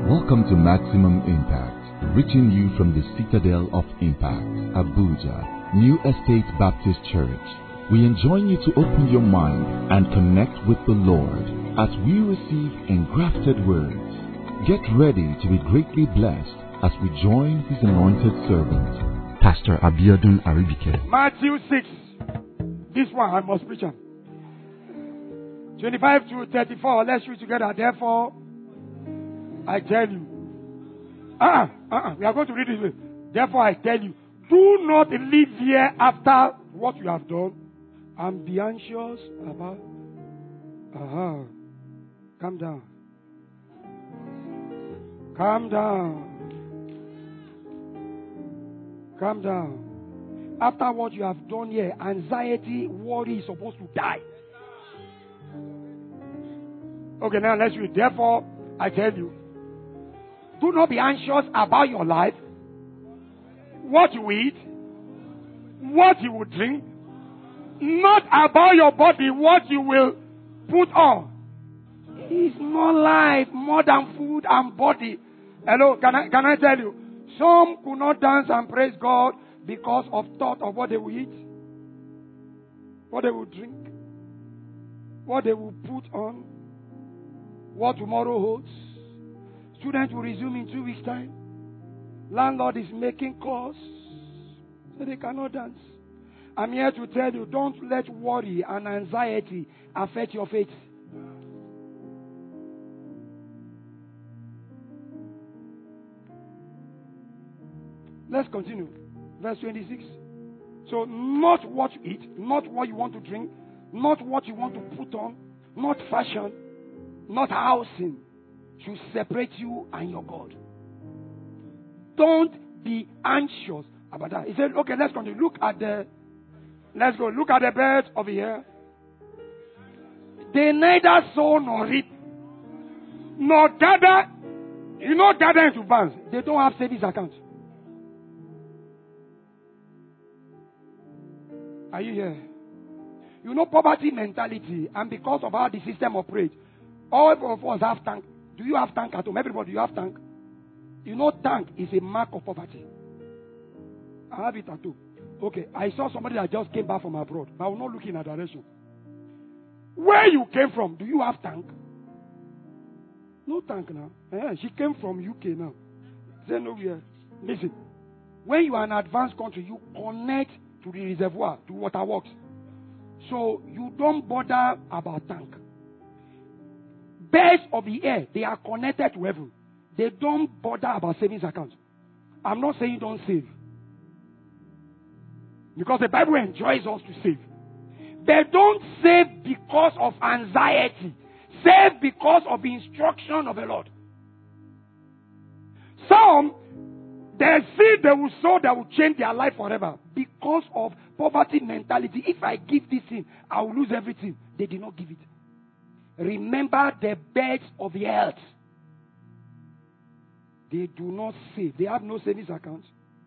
Welcome to Maximum Impact, reaching you from the Citadel of Impact, Abuja, New Estate Baptist Church. We enjoin you to open your mind and connect with the Lord as we receive engrafted words. Get ready to be greatly blessed as we join His anointed servant, Pastor Abiodun Aribike. Matthew 6. This one I must preach on. 25 to 34. Let's read together. Therefore, I tell you. We are going to read this way. Therefore, I tell you, do not live here after what you have done and be anxious about. Calm down. Calm down. Calm down. After what you have done here, anxiety, worry is supposed to die. Okay, now let's read. Therefore, I tell you, do not be anxious about your life, what you eat, what you will drink, not about your body, what you will put on. It's not life more than food and body. Hello, can I tell you? Some could not dance and praise God because of thought of what they will eat, what they will drink, what they will put on, what tomorrow holds. Students will resume in 2 weeks' time. Landlord is making calls, so they cannot dance. I'm here to tell you, don't let worry and anxiety affect your faith. Let's continue. Verse 26. So not what you eat, not what you want to drink, not what you want to put on, not fashion, not housing should separate you and your God. Don't be anxious about that. He said, okay, let's continue. Look at the birds of the air. They neither sow nor reap, nor gather. You know, gather into barns. They don't have savings accounts. Are you here? You know, poverty mentality, and because of how the system operates, all of us have tank. Do you have tank at home? Everybody, you have tank. You know, tank is a mark of poverty. I have it at home. Okay, I saw somebody that just came back from abroad, but I will not look in that direction. Where you came from, do you have tank? No tank now. She came from UK now. Say nowhere. Listen, when you are in an advanced country, you connect to the reservoir, to waterworks. So you don't bother about tank. Birds of the air, they are connected to heaven. They don't bother about savings accounts. I'm not saying don't save. Because the Bible enjoys us to save. But don't save because of anxiety. Save because of the instruction of the Lord. Some, the seed they will sow that will change their life forever. Because of poverty mentality. If I give this thing, I will lose everything. They did not give it. Remember the birds of the earth. They do not save. They have no savings account.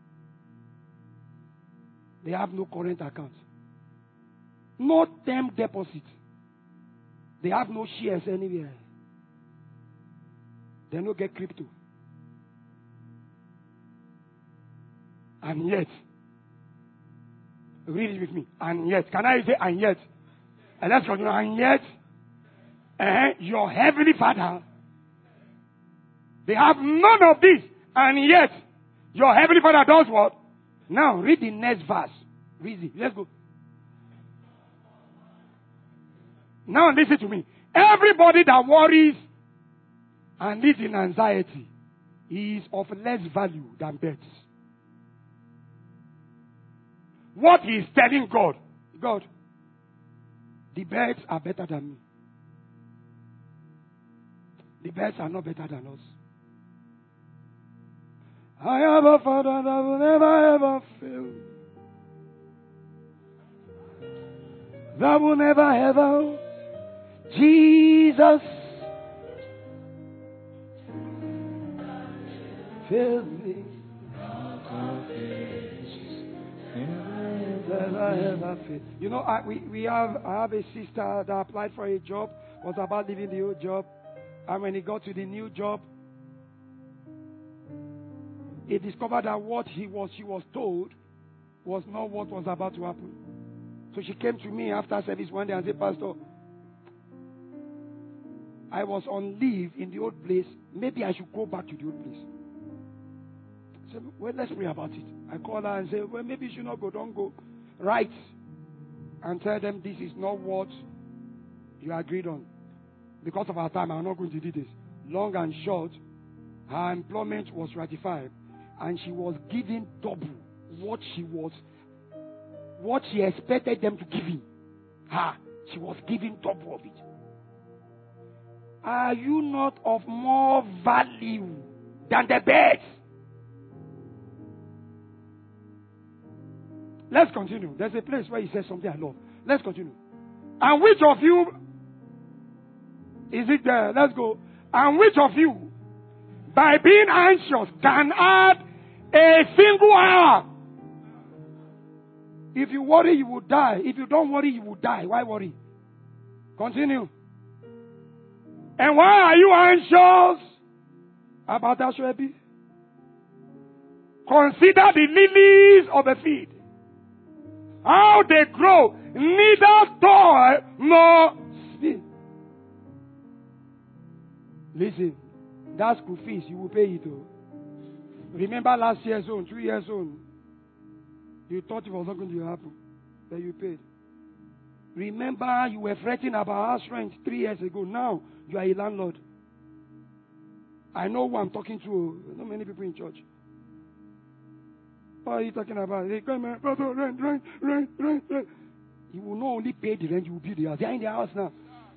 They have no current account. No term deposit. They have no shares anywhere. They don't get crypto. And yet, read it with me. And yet, can I say and yet? And let's continue. And yet, your heavenly Father, they have none of this, and yet your heavenly Father does what? Now read the next verse. Read it. Let's go. Now listen to me. Everybody that worries and lives in anxiety is of less value than birds. What he is telling God, God, the birds are better than me. The birds are not better than us. I have a Father that will never ever fail. That will never ever. Jesus fail me. Never fail. You know, I have a sister that applied for a job, was about leaving the old job. And when he got to the new job, he discovered that what she was told was not what was about to happen. So she came to me after service one day and said, Pastor, I was on leave in the old place. Maybe I should go back to the old place. I said, well, let's pray about it. I called her and said, well, maybe you should not go. Don't go. Write and tell them this is not what you agreed on. Because of our time, I'm not going to do this. Long and short, her employment was ratified, and she was given double what she expected them to give him. She was given double of it. Are you not of more value than the birds? Let's continue. There's a place where he says something I love. Let's continue. And which of you is it there? Let's go. And which of you, by being anxious, can add a single hour? If you worry, you will die. If you don't worry, you will die. Why worry? Continue. And why are you anxious about that, Shwebi? Consider the lilies of the field. How they grow, neither toil nor spin. Listen, that school fees, you will pay it. Remember last year's own, 2 years own. You thought it was not going to happen, but you paid. Remember, you were fretting about house rent 3 years ago. Now, you are a landlord. I know who I'm talking to. Not many people in church. What are you talking about? They come and rent. You will not only pay the rent, you will build the house. They are in the house now.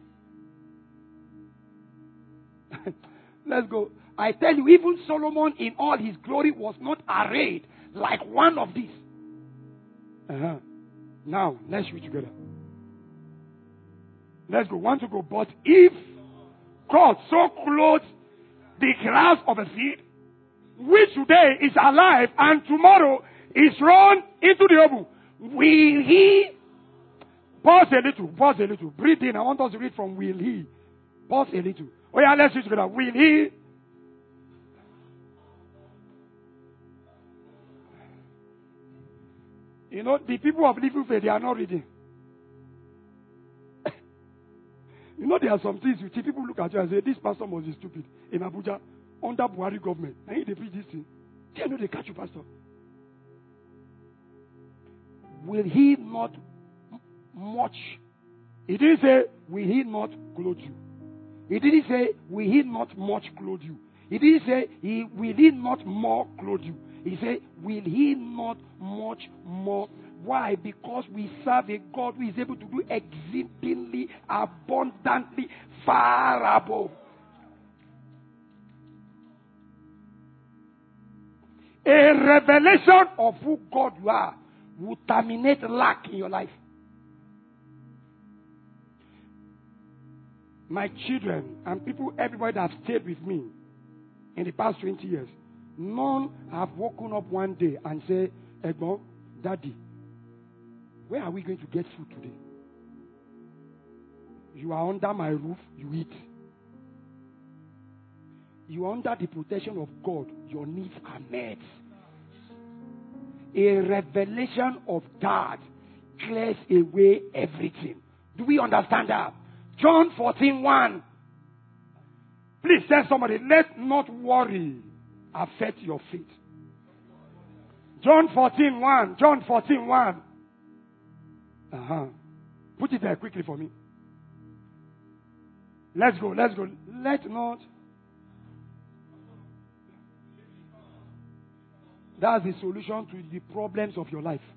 Let's go. I tell you, even Solomon in all his glory was not arrayed like one of these. Now, let's read together. Let's go. Want to go. But if God so clothes the grass of the field, which today is alive and tomorrow is thrown into the oven, will he... Pause a little. Breathe in. I want us to read from will he. Pause a little. Oh yeah, let's read together. Will he... You know, the people of living faith, they are not reading. You know, there are some things you see, people look at you and say, this pastor must be stupid. In Abuja, under Buhari government, and they preach this thing. Do you know they catch you, pastor? Will he not much? He didn't say, will he not clothe you? He didn't say, will he not much clothe you? He didn't say, will he not more clothe you? He said, will he not much more? Why? Because we serve a God who is able to do exceedingly, abundantly, far above. A revelation of who God you are will terminate lack in your life. My children and people, everybody that have stayed with me in the past 20 years, none have woken up one day and said, Egbon, Daddy, where are we going to get food today? You are under my roof, you eat. You are under the protection of God, your needs are met. A revelation of God clears away everything. Do we understand that? John 14:1. Please tell somebody, let not worry affect your faith. John 14:1. John 14:1. Put it there quickly for me. Let's go. Let not. That's the solution to the problems of your life.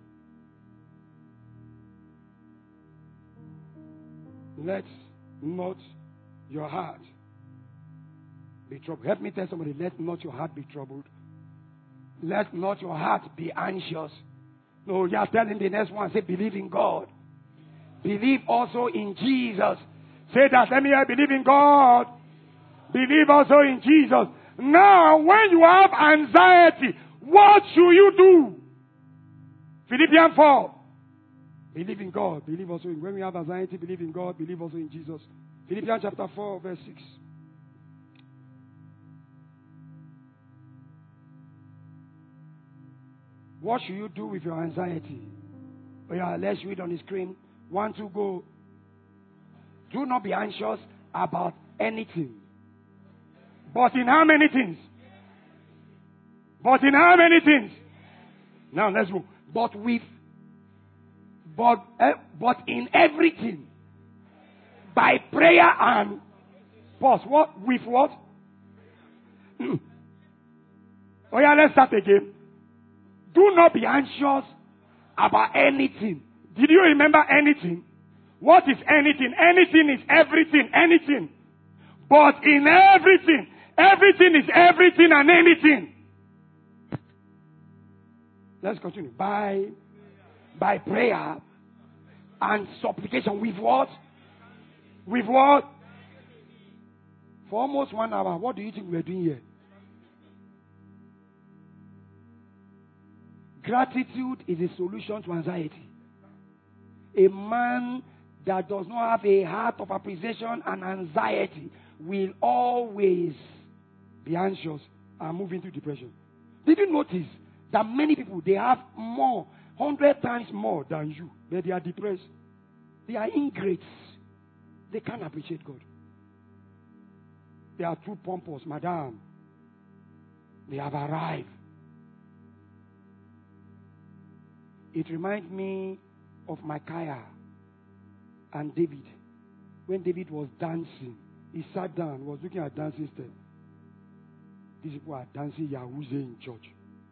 Let not your heart be troubled. Help me tell somebody, let not your heart be troubled. Let not your heart be anxious. No, you are telling the next one, say, believe in God. Believe also in Jesus. Say that, let me hear, believe in God. Believe also in Jesus. Now, when you have anxiety, what should you do? Philippians 4. Believe in God. Believe also in, when we have anxiety, believe in God. Believe also in Jesus. Philippians chapter 4, verse 6. What should you do with your anxiety? Oh yeah, let's read on the screen. 1, 2, go. Do not be anxious about anything. But in how many things? But in how many things? Now let's go. But in everything, by prayer and pause. What? With what? Oh yeah, let's start again. Do not be anxious about anything. Did you remember anything? What is anything? Anything is everything. Anything. But in everything, everything is everything and anything. Let's continue. By prayer and supplication. With what? With what? For almost 1 hour. What do you think we're doing here? Gratitude is a solution to anxiety. A man that does not have a heart of appreciation and anxiety will always be anxious and move into depression. Did you notice that many people, they have more, 100 times more than you, but they are depressed? They are ingrates. They can't appreciate God. They are too pompous, madam. They have arrived. It reminds me of Micaiah and David. When David was dancing, he sat down, was looking at dancing steps. These people are dancing Yahweh in church.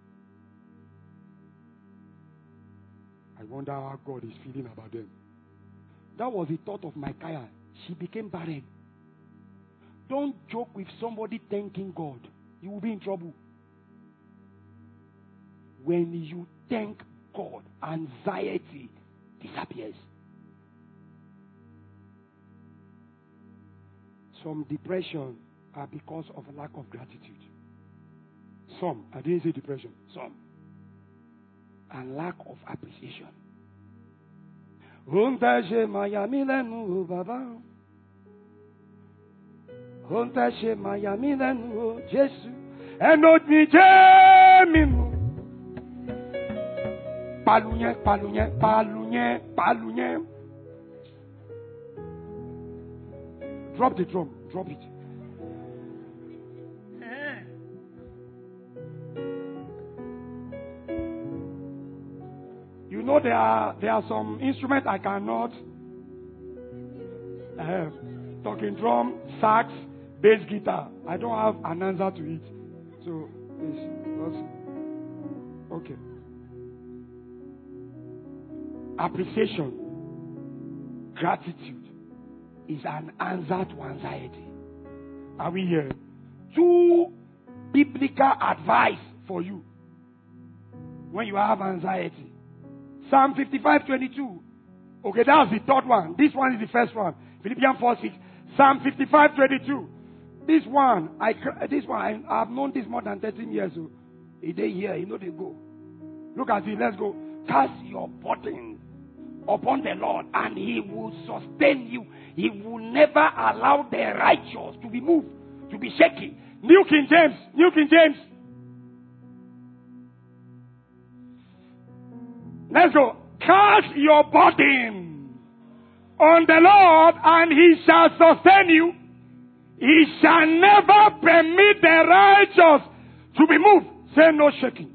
I wonder how God is feeling about them. That was the thought of Micaiah. She became barren. Don't joke with somebody thanking God. You will be in trouble. When you thank God, anxiety disappears. Some depression are because of a lack of gratitude. Some, I didn't say depression, some. And lack of appreciation. Drop the drum. Drop it. You know there are some instruments I cannot. Talking drum, sax, bass guitar. I don't have an answer to it. So please, okay. Appreciation, gratitude is an answer to anxiety. Are we here? 2 biblical advice for you when you have anxiety. Psalm 55:22. Okay, that's the third one. This one is the first one. Philippians 4:6. Psalm 55:22. This one, I have known this more than 13 years. So a day here, you know they go. Look at it. Let's go. Cast your burden upon the Lord, and He will sustain you. He will never allow the righteous to be moved, to be shaken. New King James. New King James. Let's go. Cast your burden on the Lord, and He shall sustain you. He shall never permit the righteous to be moved. Say no shaking.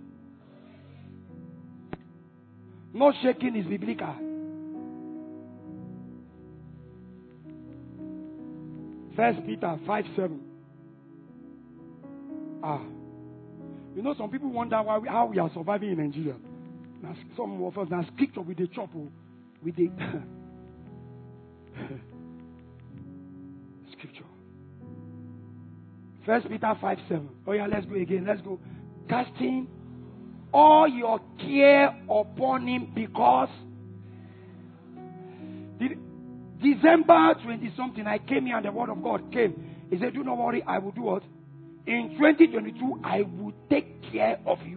No shaking is biblical. 1 Peter 5:7. You know, some people wonder how we are surviving in Nigeria. Now, some of us now scripture with the chop, with the scripture. 1 Peter 5:7. Oh yeah, let's go again. Let's go. Casting all your care upon Him, because December 20-something, I came here and the word of God came. He said, do not worry, I will do what? In 2022, I will take care of you.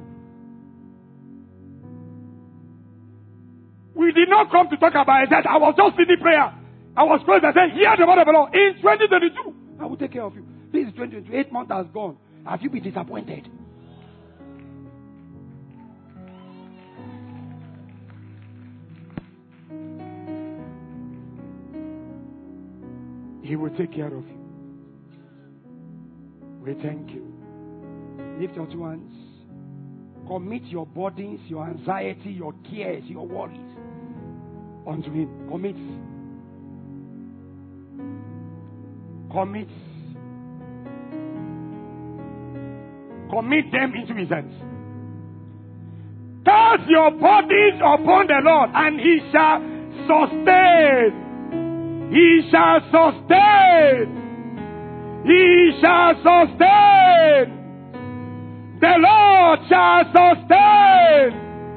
We did not come to talk about that. I was just in the prayer. I was praying and said, hear the word of the Lord. In 2022, I will take care of you. This is 2022. 8 months has gone. Have you been disappointed? He will take care of you. We thank you. Lift your two hands. Commit your burdens, your anxiety, your cares, your worries unto Him. Commit. Commit. Commit them into His hands. Cast your bodies upon the Lord, and He shall sustain. He shall sustain. He shall sustain. The Lord shall sustain.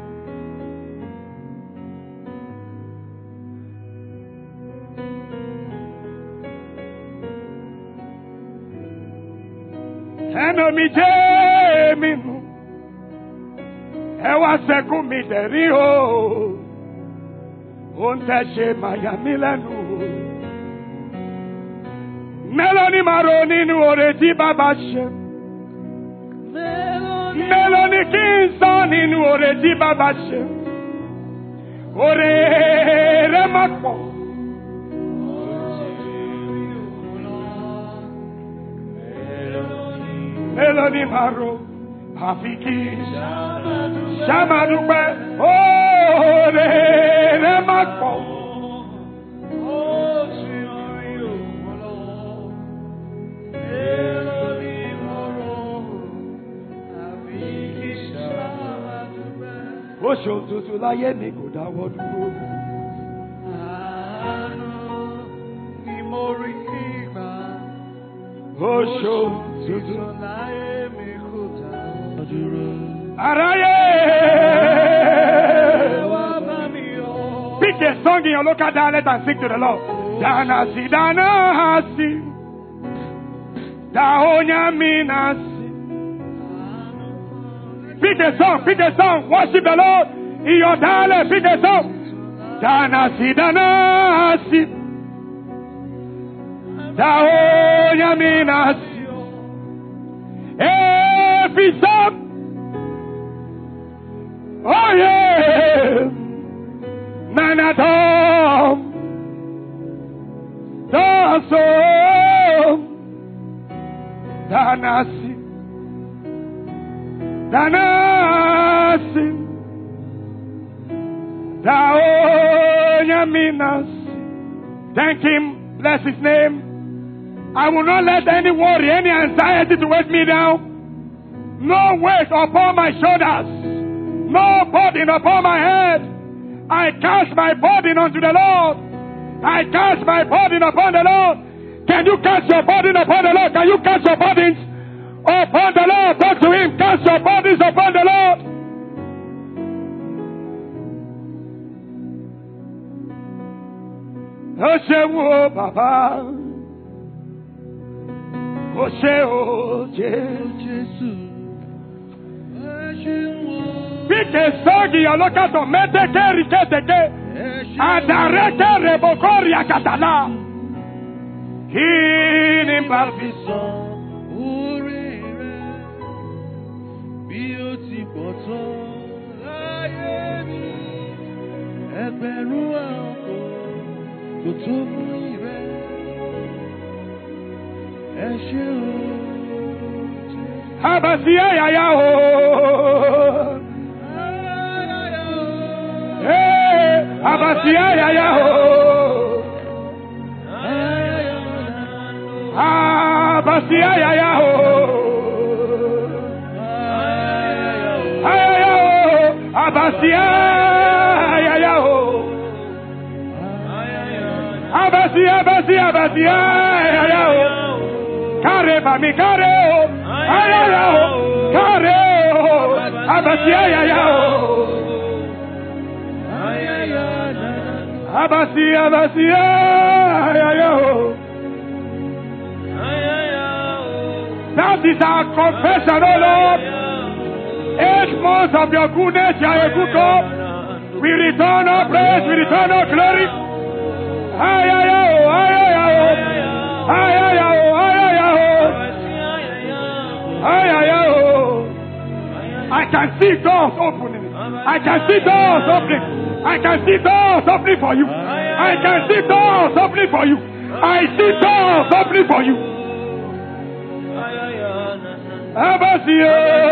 Enemy Jamie. Ewa seku mi deri o, onte she maya milenu. Meloni maroni nu oreti babashe. Meloni kinson nu oreti babashe. Ore remakpo. Meloni maro. Afiki Shamadupe Oh re makpo Oh Siori Olo Eloni moro Afiki Shamadupe Osho tutu láyé mi kò dáwọ́ dúró Ni mo rí ìgbà Osho tutu láyé mi Araye! Pick a song in your local dialect and sing to the Lord. Danasi, danasi, daonya minasi. Pick a song, worship the Lord in your dialect. Pick a song. Danasi, danasi, daonya minasi. Every song. Oh yeah, Nanadom, Dasom, Danasi, Daonyaminas. Thank Him, bless His name. I will not let any worry, any anxiety to weigh me down. No weight upon my shoulders. No burden upon my head. I cast my burden unto the Lord. I cast my burden upon the Lord. Can you cast your burden upon the Lord? Can you cast your burdens upon the Lord? Talk to Him. Cast your burdens upon the Lord. Oshewo Baba. Oshewo Jesu. Pick a song in your local to meteke riketeke adareke rebokoria katala kini bafiso urire bioti poto láyé mi ẹgbẹ̀rún àpò kò tó mú ire ẹ ṣé o abasi ayaya o abasi ayaya o abasi ayaya o ayaya o abasi ayaya o abasi ayaya o kare bami kare o ayaya o kare o abasi ayaya o abasi ayaya o. That is our confession, O Lord. 8 months of your goodness, you are a good God. We return our praise, we return our glory. Ayaya o, ayaya o, ayaya o, ayaya o, ayaya o. I can see doors opening. I can see doors opening. I can see doors opening for you. I can see doors opening for you. I see doors opening for you. Abasia.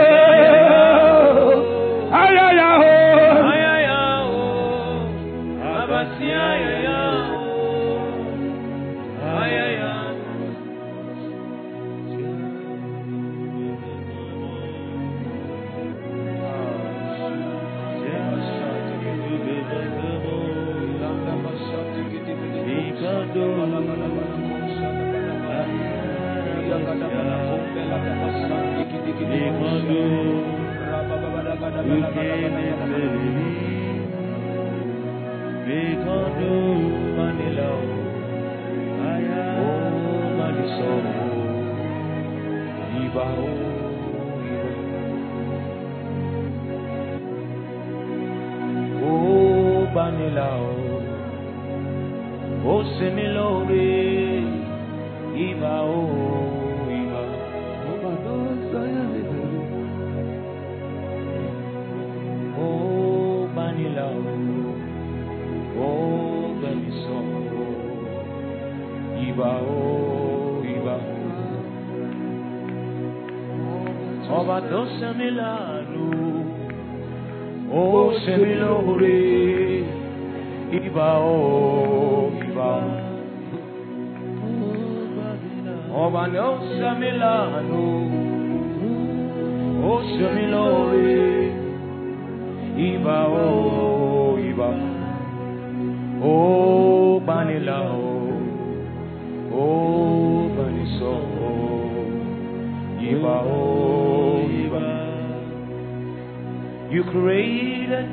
You created.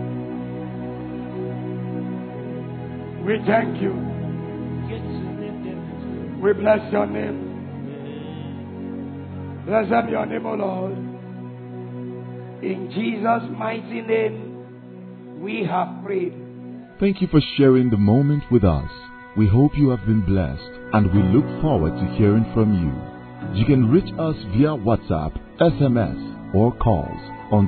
We thank you. We bless your name. Blessed be your name, O Lord. In Jesus' mighty name, we have prayed. Thank you for sharing the moment with us. We hope you have been blessed, and we look forward to hearing from you. You can reach us via WhatsApp, SMS, or calls on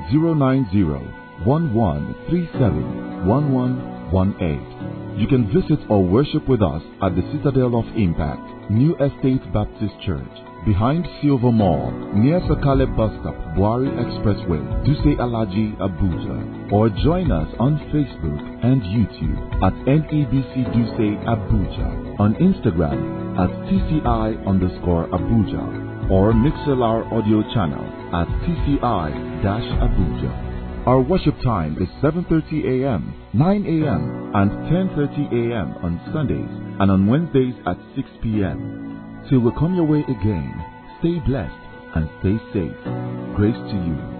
090-1137-1118. You can visit or worship with us at the Citadel of Impact, New Estate Baptist Church, behind Silver Mall, near Sakale Bus Stop, Buari Expressway, Duse Alaji, Abuja. Or join us on Facebook and YouTube at NEBC Duse Abuja, on Instagram at TCI_Abuja, or Mixlr audio channel at TCI-Abuja. Our worship time is 7:30 a.m., 9 a.m., and 10:30 a.m. on Sundays, and on Wednesdays at 6 p.m. Till we come your way again, stay blessed and stay safe. Grace to you.